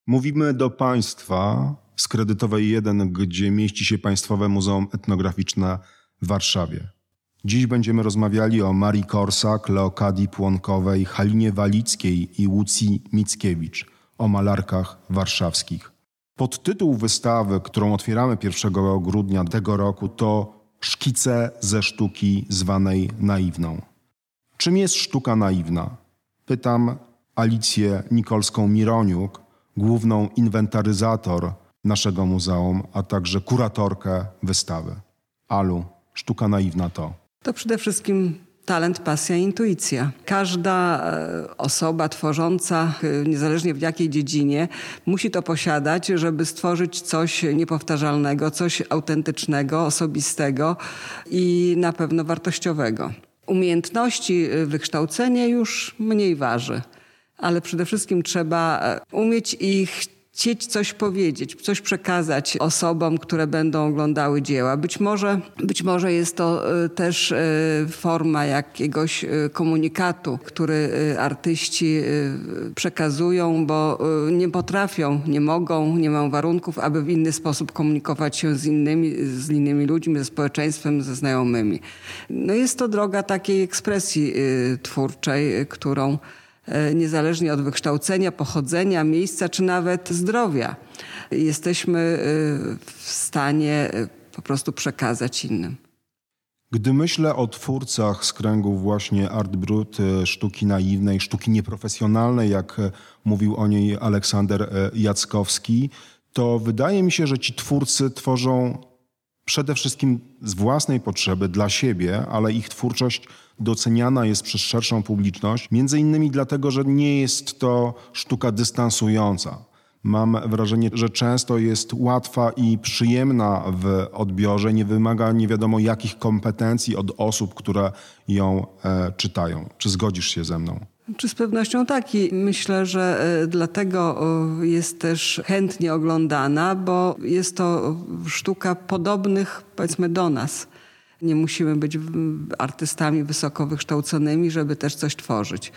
Mówimy do Państwa z Kredytowej 1, gdzie mieści się Państwowe Muzeum Etnograficzne w Warszawie. Dziś będziemy rozmawiali o Marii Korsak, Leokadii Płonkowej, Halinie Walickiej i Łucji Mickiewicz, o malarkach warszawskich. Podtytuł wystawy, którą otwieramy 1 grudnia tego roku, to Szkice ze sztuki zwanej naiwną. Czym jest sztuka naiwna? Pytam Alicję Nikolską-Mironiuk, główną inwentaryzator naszego muzeum, a także kuratorkę wystawy. Alu, sztuka naiwna to? To przede wszystkim talent, pasja i intuicja. Każda osoba tworząca, niezależnie w jakiej dziedzinie, musi to posiadać, żeby stworzyć coś niepowtarzalnego, coś autentycznego, osobistego i na pewno wartościowego. Umiejętności, wykształcenie już mniej waży, ale przede wszystkim trzeba umieć i chcieć coś powiedzieć, coś przekazać osobom, które będą oglądały dzieła. Być może jest to też forma jakiegoś komunikatu, który artyści przekazują, bo nie potrafią, nie mogą, nie mają warunków, aby w inny sposób komunikować się z innymi ludźmi, ze społeczeństwem, ze znajomymi. No jest to droga takiej ekspresji twórczej, którą niezależnie od wykształcenia, pochodzenia, miejsca czy nawet zdrowia, jesteśmy w stanie po prostu przekazać innym. Gdy myślę o twórcach z kręgów właśnie art brut, sztuki naiwnej, sztuki nieprofesjonalnej, jak mówił o niej Aleksander Jackowski, to wydaje mi się, że ci twórcy tworzą przede wszystkim z własnej potrzeby, dla siebie, ale ich twórczość doceniana jest przez szerszą publiczność, między innymi dlatego, że nie jest to sztuka dystansująca. Mam wrażenie, że często jest łatwa i przyjemna w odbiorze, nie wymaga nie wiadomo jakich kompetencji od osób, które ją czytają. Czy zgodzisz się ze mną? Czy z pewnością tak i myślę, że dlatego jest też chętnie oglądana, bo jest to sztuka podobnych, powiedzmy, do nas. Nie musimy być artystami wysoko wykształconymi, żeby też coś tworzyć.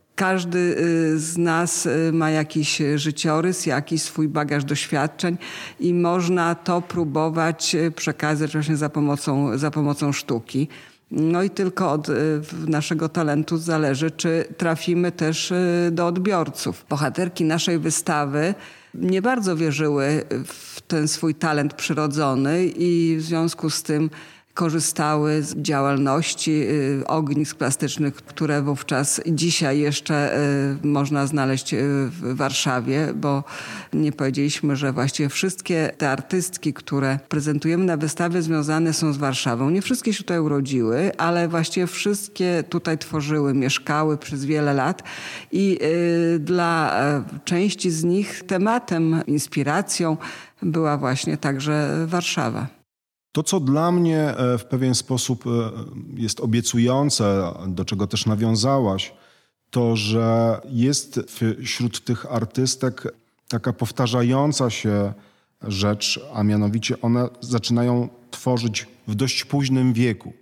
Każdy z nas ma jakiś życiorys, jakiś swój bagaż doświadczeń i można to próbować przekazać właśnie za pomocą sztuki. No i tylko od naszego talentu zależy, czy trafimy też do odbiorców. Bohaterki naszej wystawy nie bardzo wierzyły w ten swój talent przyrodzony i w związku z tym korzystały z działalności ognisk plastycznych, które wówczas dzisiaj jeszcze można znaleźć w Warszawie, bo nie powiedzieliśmy, że właściwie wszystkie te artystki, które prezentujemy na wystawie, związane są z Warszawą. Nie wszystkie się tutaj urodziły, ale właściwie wszystkie tutaj tworzyły, mieszkały przez wiele lat i dla części z nich tematem, inspiracją była właśnie także Warszawa. To, co dla mnie w pewien sposób jest obiecujące, do czego też nawiązałaś, to, że jest wśród tych artystek taka powtarzająca się rzecz, a mianowicie one zaczynają tworzyć w dość późnym wieku.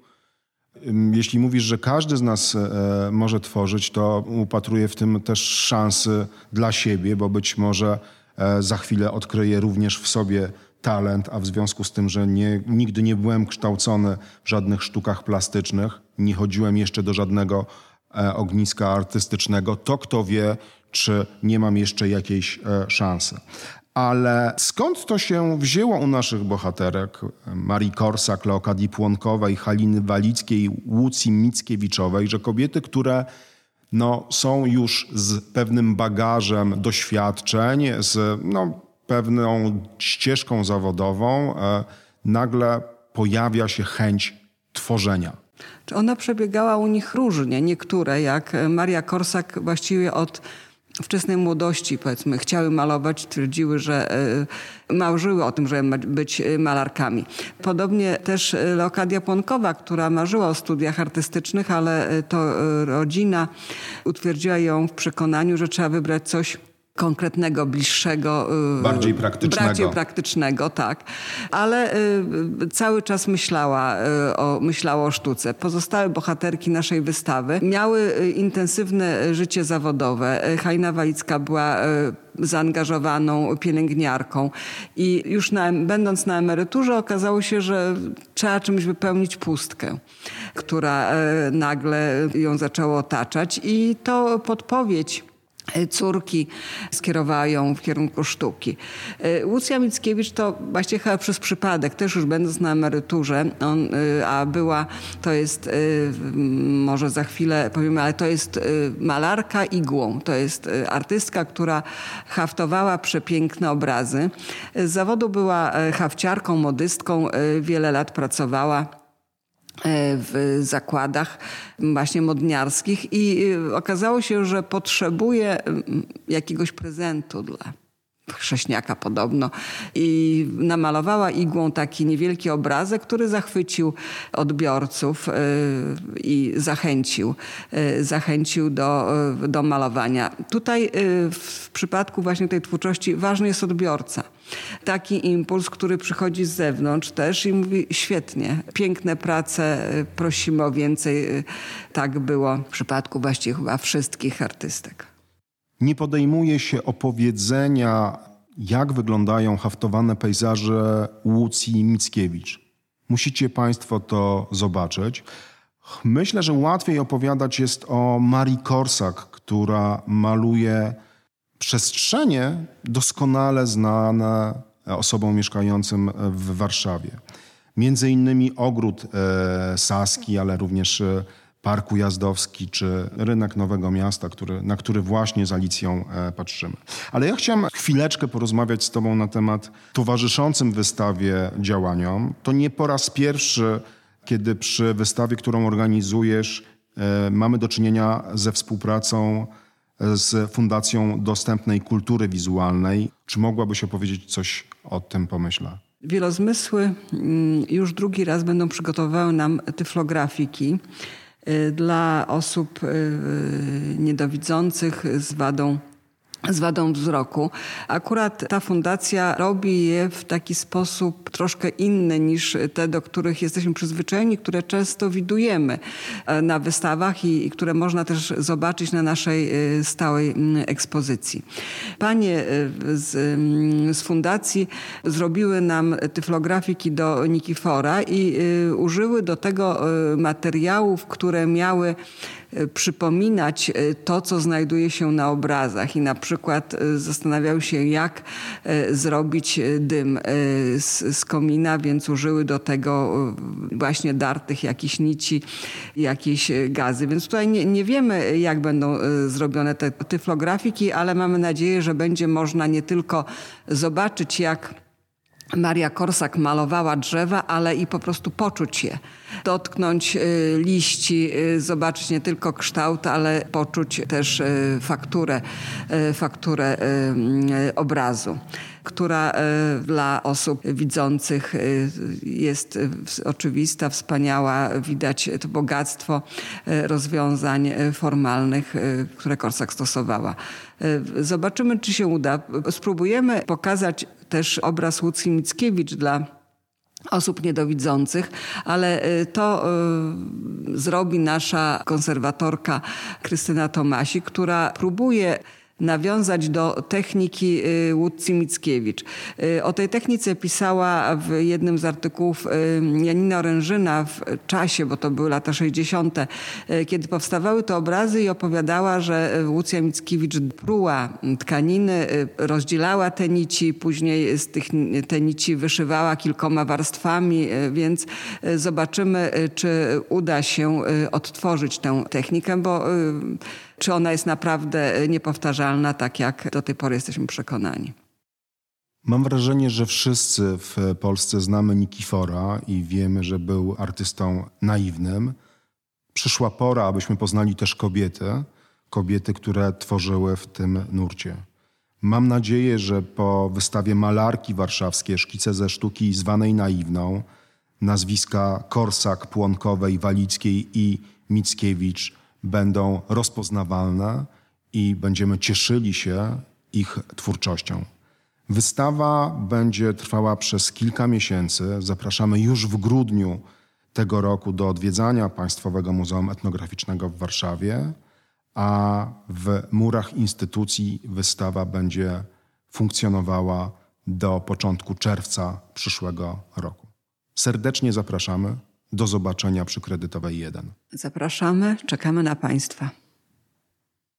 Jeśli mówisz, że każdy z nas może tworzyć, to upatruję w tym też szansy dla siebie, bo być może za chwilę odkryję również w sobie talent, a w związku z tym, że nigdy nie byłem kształcony w żadnych sztukach plastycznych, nie chodziłem jeszcze do żadnego ogniska artystycznego, to kto wie, czy nie mam jeszcze jakiejś szansy. Ale skąd to się wzięło u naszych bohaterek, Marii Korsak, Leokadii Płonkowej, Haliny Walickiej, Łucji Mickiewiczowej, że kobiety, które są już z pewnym bagażem doświadczeń, z pewną ścieżką zawodową, nagle pojawia się chęć tworzenia. Ona przebiegała u nich różnie. Niektóre, jak Maria Korsak, właściwie od wczesnej młodości, powiedzmy, chciały malować, twierdziły, że marzyły o tym, żeby być malarkami. Podobnie też Leokadia Płonkowa, która marzyła o studiach artystycznych, ale to rodzina utwierdziła ją w przekonaniu, że trzeba wybrać coś konkretnego, bliższego. Bardziej praktycznego, tak. Ale cały czas myślała o sztuce. Pozostałe bohaterki naszej wystawy miały intensywne życie zawodowe. Halina Walicka była zaangażowaną pielęgniarką i już będąc na emeryturze okazało się, że trzeba czymś wypełnić pustkę, która nagle ją zaczęła otaczać i to podpowiedź córki skierowała ją w kierunku sztuki. Łucja Mickiewicz to właściwie chyba przez przypadek, też już będąc na emeryturze, to jest, może za chwilę powiemy, ale to jest malarka igłą. To jest artystka, która haftowała przepiękne obrazy. Z zawodu była hafciarką, modystką, wiele lat pracowała w zakładach właśnie modniarskich i okazało się, że potrzebuje jakiegoś prezentu dla chrześniaka podobno i namalowała igłą taki niewielki obrazek, który zachwycił odbiorców i zachęcił do malowania. Tutaj w przypadku właśnie tej twórczości ważny jest odbiorca. Taki impuls, który przychodzi z zewnątrz też i mówi świetnie, piękne prace, prosimy o więcej. Tak było w przypadku właściwie chyba wszystkich artystek. Nie podejmuje się opowiedzenia, jak wyglądają haftowane pejzaże Łucji Mickiewicz. Musicie Państwo to zobaczyć. Myślę, że łatwiej opowiadać jest o Marii Korsak, która maluje przestrzenie doskonale znane osobom mieszkającym w Warszawie. Między innymi ogród Saski, ale również Park Ujazdowski czy rynek Nowego Miasta, na który właśnie z Alicją patrzymy. Ale ja chciałem chwileczkę porozmawiać z Tobą na temat towarzyszącym wystawie działaniom. To nie po raz pierwszy, kiedy przy wystawie, którą organizujesz, mamy do czynienia ze współpracą z Fundacją Dostępnej Kultury Wizualnej. Czy mogłabyś opowiedzieć coś o tym pomyśle? Wielozmysły już drugi raz będą przygotowywały nam tyflografiki dla osób niedowidzących z wadą wzroku. Akurat ta fundacja robi je w taki sposób troszkę inny niż te, do których jesteśmy przyzwyczajeni, które często widujemy na wystawach i które można też zobaczyć na naszej stałej ekspozycji. Panie z fundacji zrobiły nam tyflografiki do Nikifora i użyły do tego materiałów, które miały przypominać to, co znajduje się na obrazach i na przykład zastanawiały się, jak zrobić dym z komina, więc użyły do tego właśnie dartych jakichś nici, jakieś gazy. Więc tutaj nie wiemy, jak będą zrobione te tyflografiki, ale mamy nadzieję, że będzie można nie tylko zobaczyć, jak Maria Korsak malowała drzewa, ale i po prostu poczuć je. Dotknąć liści, zobaczyć nie tylko kształt, ale poczuć też fakturę obrazu, która dla osób widzących jest oczywista, wspaniała. Widać to bogactwo rozwiązań formalnych, które Korsak stosowała. Zobaczymy, czy się uda. Spróbujemy pokazać też obraz Łucji Mickiewicz dla osób niedowidzących, ale to zrobi nasza konserwatorka Krystyna Tomasik, która próbuje nawiązać do techniki Łucji Mickiewicz. O tej technice pisała w jednym z artykułów Janina Orężyna w Czasie, bo to były lata 60., kiedy powstawały te obrazy i opowiadała, że Łucja Mickiewicz pruła tkaniny, rozdzielała te nici, później te nici wyszywała kilkoma warstwami, więc zobaczymy, czy uda się odtworzyć tę technikę, bo czy ona jest naprawdę niepowtarzalna, tak jak do tej pory jesteśmy przekonani. Mam wrażenie, że wszyscy w Polsce znamy Nikifora i wiemy, że był artystą naiwnym. Przyszła pora, abyśmy poznali też kobiety, które tworzyły w tym nurcie. Mam nadzieję, że po wystawie malarki warszawskiej, szkice ze sztuki zwanej naiwną, nazwiska Korsak, Płonkowej, Walickiej i Mickiewicz będą rozpoznawalne i będziemy cieszyli się ich twórczością. Wystawa będzie trwała przez kilka miesięcy. Zapraszamy już w grudniu tego roku do odwiedzania Państwowego Muzeum Etnograficznego w Warszawie, a w murach instytucji wystawa będzie funkcjonowała do początku czerwca przyszłego roku. Serdecznie zapraszamy. Do zobaczenia przy Kredytowej 1. Zapraszamy, czekamy na Państwa.